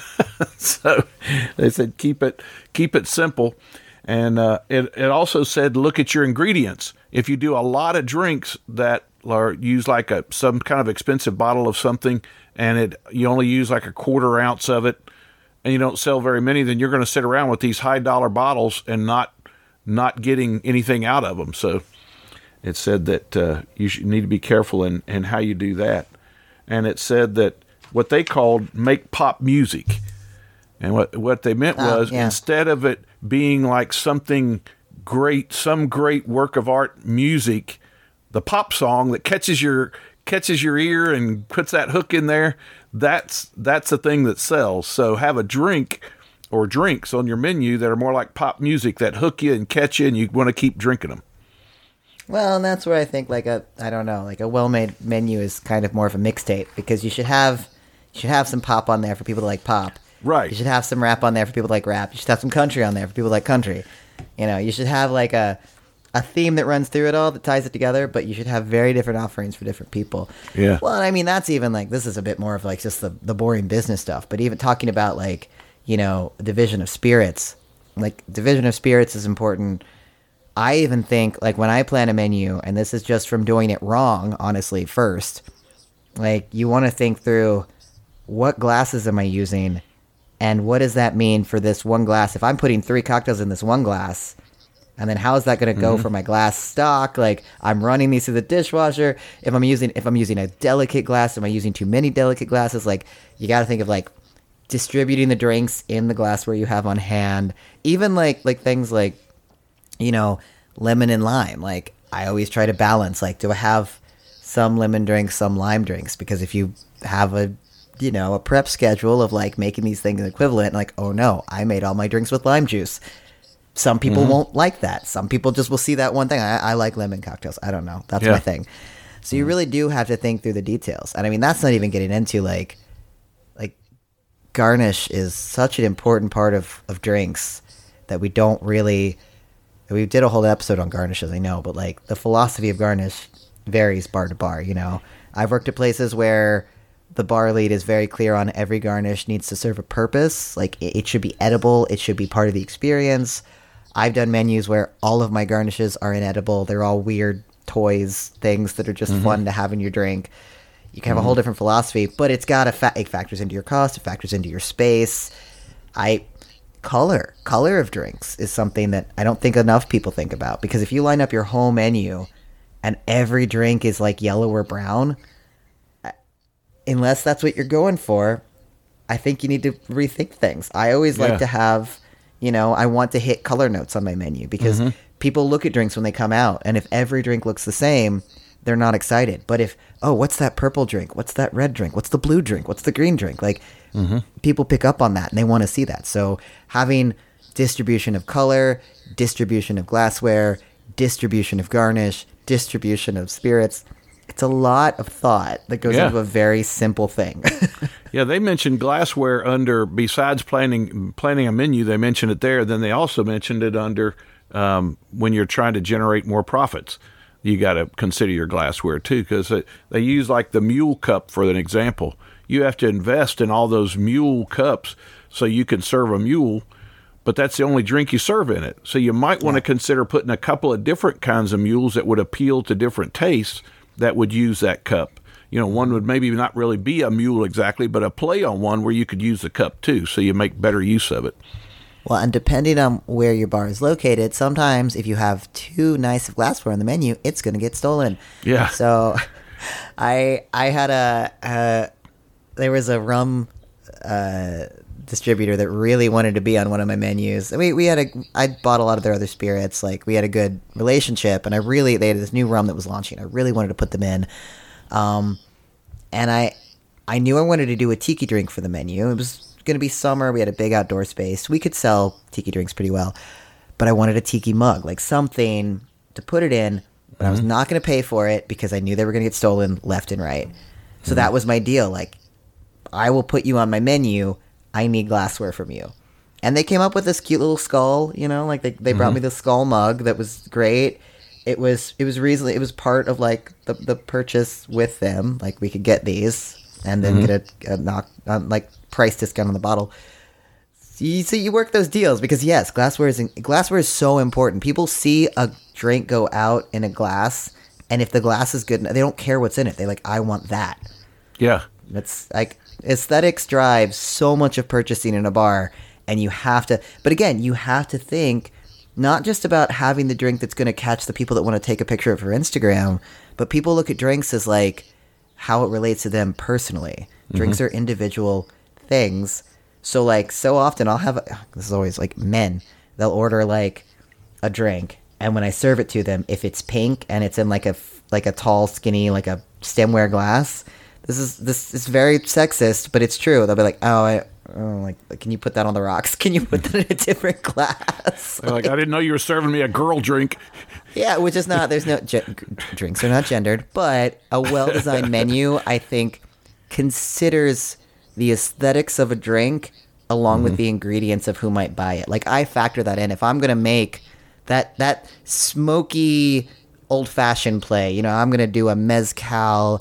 So they said keep it simple, and it also said look at your ingredients. If you do a lot of drinks that are use like some kind of expensive bottle of something, and you only use like a quarter ounce of it, and you don't sell very many, then you're going to sit around with these high dollar bottles and not getting anything out of them. So it said that you need to be careful in how you do that. And it said that what they called make pop music. And what they meant was instead of it being like something great, some great work of art music, the pop song that catches your ear and puts that hook in there, that's the thing that sells. So have a drink or drinks on your menu that are more like pop music that hook you and catch you, and you want to keep drinking them. Well, and that's where I think like a well-made menu is kind of more of a mixtape, because you should have some pop on there for people that like pop. Right. You should have some rap on there for people that like rap. You should have some country on there for people that like country. You should have like a theme that runs through it all that ties it together, but you should have very different offerings for different people. Yeah. Well, I mean, that's even like, this is a bit more of like just the boring business stuff, but even talking about like, division of spirits, like division of spirits is important. I even think like when I plan a menu, and this is just from doing it wrong, honestly, first, like you want to think through what glasses am I using and what does that mean for this one glass? If I'm putting 3 cocktails in this one glass And then how is that going to go for my glass stock? Like, I'm running these through the dishwasher. If I'm using a delicate glass, am I using too many delicate glasses? Like, you got to think of like distributing the drinks in the glassware you have on hand. Even like things like, you know, lemon and lime. Like, I always try to balance. Like, do I have some lemon drinks, some lime drinks? Because if you have a prep schedule of like making these things equivalent, like, oh no, I made all my drinks with lime juice. Some people won't like that. Some people just will see that one thing. I like lemon cocktails. I don't know. That's my thing. So you really do have to think through the details. And I mean, that's not even getting into like garnish is such an important part of drinks that we don't really, we did a whole episode on garnishes, I know, but like the philosophy of garnish varies bar to bar, you know. I've worked at places where the bar lead is very clear on every garnish needs to serve a purpose. Like it should be edible. It should be part of the experience. I've done menus where all of my garnishes are inedible. They're all weird toys, things that are just fun to have in your drink. You can have a whole different philosophy, but it's got it factors into your cost. It factors into your space. Color of drinks is something that I don't think enough people think about, because if you line up your whole menu and every drink is like yellow or brown, unless that's what you're going for, I think you need to rethink things. I always like to have, I want to hit color notes on my menu, because people look at drinks when they come out, and if every drink looks the same, they're not excited. But if, what's that purple drink? What's that red drink? What's the blue drink? What's the green drink? Like, people pick up on that and they want to see that. So having distribution of color, distribution of glassware, distribution of garnish, distribution of spirits, it's a lot of thought that goes into a very simple thing. Yeah, they mentioned glassware under, besides planning a menu, they mentioned it there. Then they also mentioned it under when you're trying to generate more profits. You got to consider your glassware too, because they use like the mule cup for an example. You have to invest in all those mule cups so you can serve a mule, but that's the only drink you serve in it. So you might want to consider putting a couple of different kinds of mules that would appeal to different tastes that would use that cup. One would maybe not really be a mule exactly, but a play on one where you could use the cup too, so you make better use of it. Well, and depending on where your bar is located, sometimes if you have too nice of glassware on the menu, it's going to get stolen. Yeah. So I had there was a rum distributor that really wanted to be on one of my menus. I bought a lot of their other spirits. Like, we had a good relationship, and they had this new rum that was launching. I really wanted to put them in. And I knew I wanted to do a tiki drink for the menu. It was going to be summer. We had a big outdoor space. We could sell tiki drinks pretty well, but I wanted a tiki mug, like something to put it in, but I was not going to pay for it because I knew they were going to get stolen left and right. So that was my deal. Like, I will put you on my menu. I need glassware from you. And they came up with this cute little skull, like they brought me this skull mug that was great. It was reasonably, it was part of like the purchase with them. Like, we could get these and then get a price discount on the bottle. So you work those deals, because yes, glassware is so important. People see a drink go out in a glass, and if the glass is good, they don't care what's in it. They're like, I want that. Yeah. It's like, aesthetics drives so much of purchasing in a bar, and you have to, but again, you have to think not just about having the drink that's going to catch the people that want to take a picture of for Instagram, but people look at drinks as like how it relates to them personally. Drinks are individual things. So like, so often I'll have, this is always like men, they'll order like a drink, and when I serve it to them, if it's pink and it's in like a tall, skinny, like a stemware glass, this is very sexist, but it's true. They'll be like, like, can you put that on the rocks? Can you put that in a different glass? Like, I didn't know you were serving me a girl drink. Yeah, which is not, there's no, drinks are not gendered, but a well-designed menu, I think, considers the aesthetics of a drink along with the ingredients of who might buy it. Like, I factor that in. If I'm going to make that smoky old-fashioned play, I'm going to do a mezcal,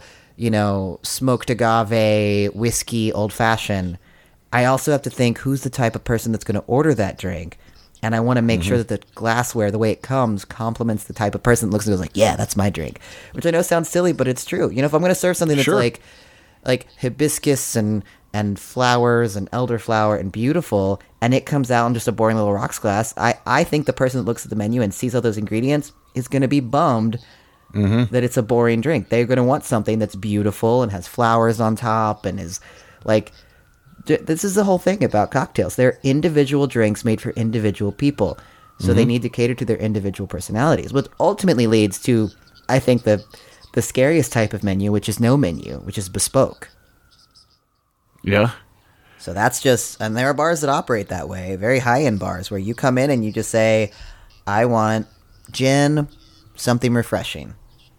smoked agave, whiskey, old-fashioned, I also have to think, who's the type of person that's going to order that drink? And I want to make sure that the glassware, the way it comes, complements the type of person that looks and goes like, yeah, that's my drink. Which I know sounds silly, but it's true. If I'm going to serve something that's like hibiscus and and flowers and elderflower and beautiful, and it comes out in just a boring little rocks glass, I think the person that looks at the menu and sees all those ingredients is going to be bummed that it's a boring drink. They're going to want something that's beautiful and has flowers on top and is like... This is the whole thing about cocktails. They're individual drinks made for individual people. So they need to cater to their individual personalities, which ultimately leads to, I think, the scariest type of menu, which is no menu, which is bespoke. Yeah. So that's just, and there are bars that operate that way, very high-end bars, where you come in and you just say, I want gin, something refreshing.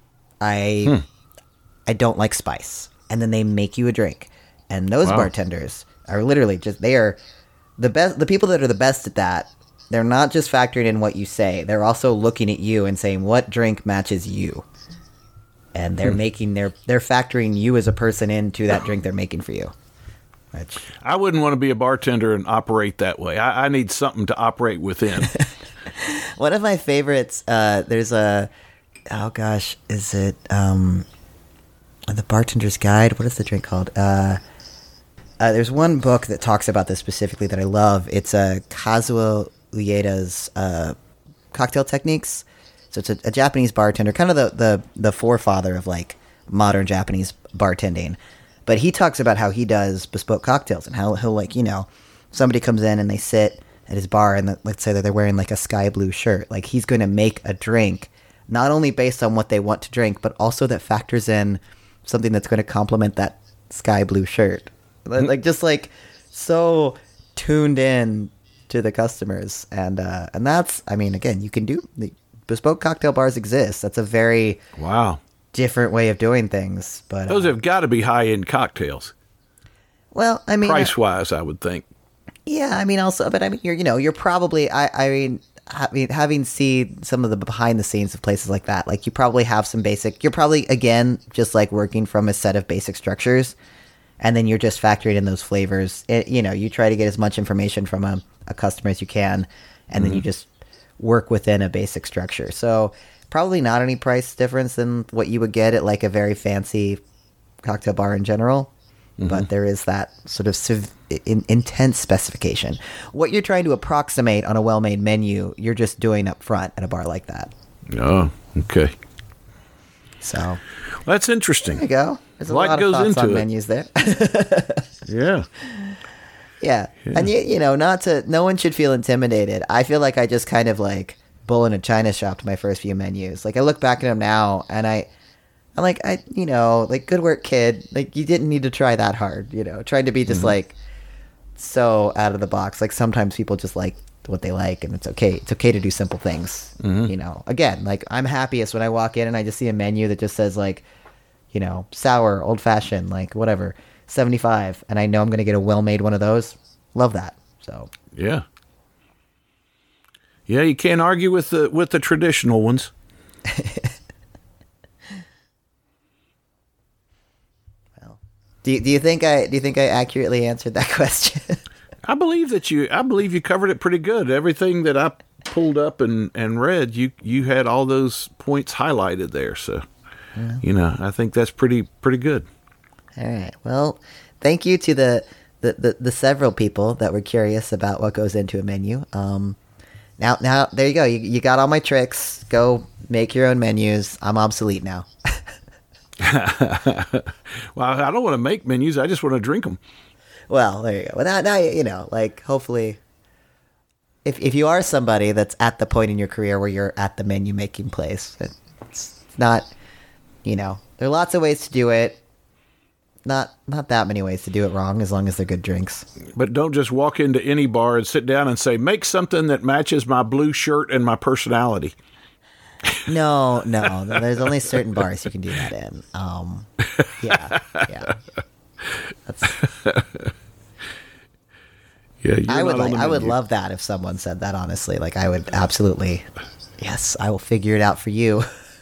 I don't like spice. And then they make you a drink. And those bartenders are literally just, they are the best. The people that are the best at that, they're not just factoring in what you say. They're also looking at you and saying, what drink matches you? And they're they're factoring you as a person into that drink they're making for you. Which, I wouldn't want to be a bartender and operate that way. I need something to operate within. one of my favorites, there's a, oh gosh, is it The Bartender's Guide? What is the drink called? There's one book that talks about this specifically that I love. It's Kazuo Ueda's cocktail techniques. So it's a Japanese bartender, kind of the forefather of like modern Japanese bartending. But he talks about how he does bespoke cocktails and how he'll like, somebody comes in and they sit at his bar and let's say that they're wearing like a sky blue shirt. Like he's going to make a drink not only based on what they want to drink, but also that factors in something that's going to complement that sky blue shirt. Like just like so tuned in to the customers. And that's, I mean, again, you can do the bespoke cocktail bars exist. That's a very different way of doing things. But those have got to be high-end cocktails. Well, I mean, price-wise, I would think. Yeah, I mean, also, but I mean, you're probably, I mean, having seen some of the behind the scenes of places like that, like you probably have some basic, you're probably, again, just like working from a set of basic structures, and then you're just factoring in those flavors. You try to get as much information from a customer as you can, and then you just work within a basic structure. So probably not any price difference than what you would get at like a very fancy cocktail bar in general. But there is that sort of intense specification. What you're trying to approximate on a well-made menu, you're just doing up front at a bar like that. Oh, okay. So that's interesting. There you go. There's a lot of thoughts on menus there. Yeah. Yeah. And no one should feel intimidated. I feel like I just kind of like bull in a china shop to my first few menus. Like I look back at them now and I'm like, good work, kid. Like, you didn't need to try that hard, trying to be just like so out of the box. Like, sometimes people just like what they like, and it's okay. It's okay to do simple things, Again, like, I'm happiest when I walk in and I just see a menu that just says, like, sour, old fashioned, like, whatever, 75, and I know I'm going to get a well made one of those. Love that. So, yeah. Yeah, you can't argue with the traditional ones. Do you think I accurately answered that question? I believe you covered it pretty good. Everything that I pulled up and read, you had all those points highlighted there. So, I think that's pretty good. All right. Well, thank you to the several people that were curious about what goes into a menu. Now there you go. You got all my tricks. Go make your own menus. I'm obsolete now. Well, I don't want to make menus. I just want to drink them. Well, there you go. Well, now, like, hopefully, if you are somebody that's at the point in your career where you're at the menu making place, it's not, there are lots of ways to do it. Not that many ways to do it wrong, as long as they're good drinks. But don't just walk into any bar and sit down and say, make something that matches my blue shirt and my personality. No. There's only certain bars you can do that in. Yeah. Yeah, I would love that if someone said that. Honestly, like I would absolutely. Yes, I will figure it out for you.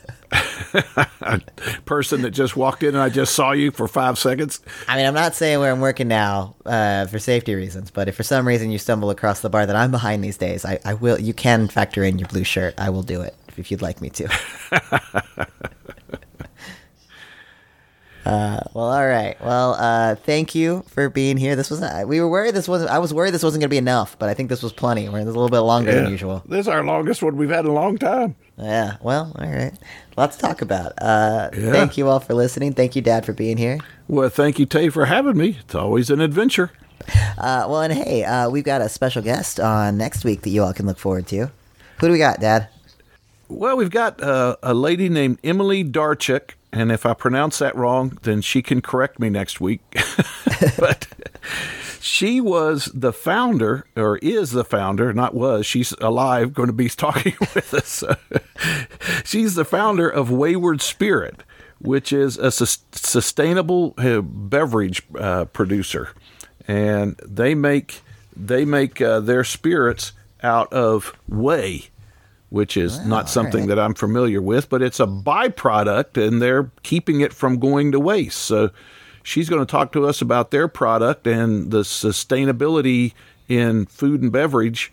Person that just walked in and I just saw you for 5 seconds. I mean, I'm not saying where I'm working now for safety reasons, but if for some reason you stumble across the bar that I'm behind these days, I will. You can factor in your blue shirt. I will do it if you'd like me to. Well, all right. Well, thank you for being here. This was we were worried this wasn't. I was worried this wasn't going to be enough, but I think this was plenty. We're a little bit longer than usual. This is our longest one we've had in a long time. Yeah. Well, all right. Lots to talk about. Thank you all for listening. Thank you, Dad, for being here. Well, thank you, Tay, for having me. It's always an adventure. Well, and hey, we've got a special guest on next week that you all can look forward to. Who do we got, Dad? Well, we've got a lady named Emily Darchik, and if I pronounce that wrong, then she can correct me next week. But she was the founder, or is the founder, not was, she's alive, going to be talking with us. She's the founder of Wayward Spirit, which is a sustainable beverage producer. And they make their spirits out of whey, which is not something that I'm familiar with, but it's a byproduct, and they're keeping it from going to waste. So she's going to talk to us about their product and the sustainability in food and beverage,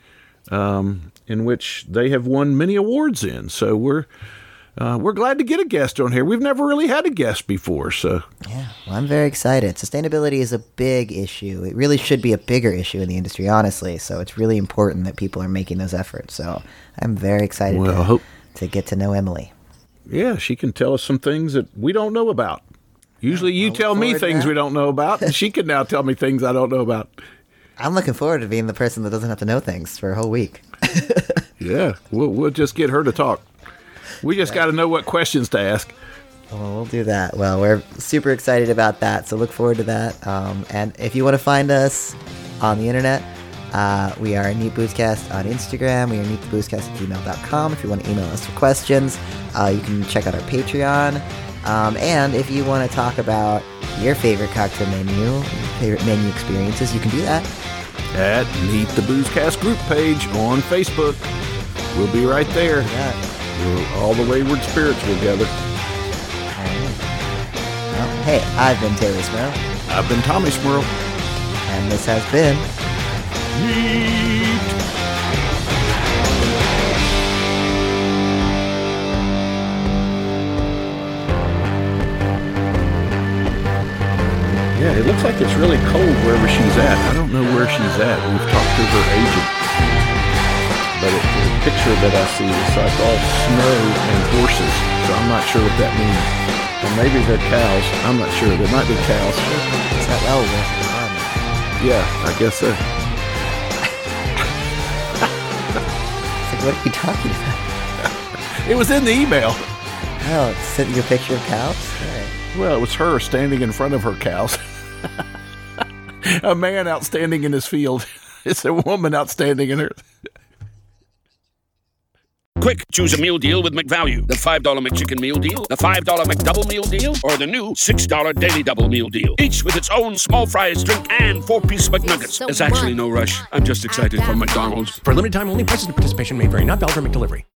in which they have won many awards in. So we're glad to get a guest on here. We've never really had a guest before, so. Yeah, well, I'm very excited. Sustainability is a big issue. It really should be a bigger issue in the industry, honestly. So it's really important that people are making those efforts. So I'm very excited to get to know Emily. Yeah, she can tell us some things that we don't know about. Usually you tell me things we don't know about, and she can now tell me things I don't know about. I'm looking forward to being the person that doesn't have to know things for a whole week. Yeah, we'll just get her to talk. We just got to know what questions to ask. Well, we'll do that. Well, we're super excited about that, so look forward to that. And if you want to find us on the internet, we are Neat Boozcast on Instagram. We are neattheboozcast@gmail.com. If you want to email us for questions, you can check out our Patreon. And if you want to talk about your favorite cocktail menu, favorite menu experiences, you can do that at Neat the Boozcast group page on Facebook. We'll be right there. Yeah. All the Wayward Spirits will gather. All right. Well, hey, I've been Taylor Smurl. I've been Tommy Smurl. And this has been Neat. Yeah, it looks like it's really cold wherever she's at. I don't know where she's at. We've talked to her agent. But the picture that I see is like all snow and horses, so I'm not sure what that means. Or maybe they're cows. I'm not sure. There might be cows. It's not relevant to the environment. Yeah, I guess so. It's like, what are you talking about? It was in the email. Oh, it's sending you a picture of cows? All right. Well, it was her standing in front of her cows. A man outstanding in his field. It's a woman outstanding in her. Quick, choose a meal deal with McValue. The $5 McChicken meal deal, the $5 McDouble meal deal, or the new $6 Daily Double meal deal. Each with its own small fries, drink, and 4-piece McNuggets. There's actually no rush. I'm just excited for McDonald's. For limited time only, prices and participation may vary. Not valid for McDelivery.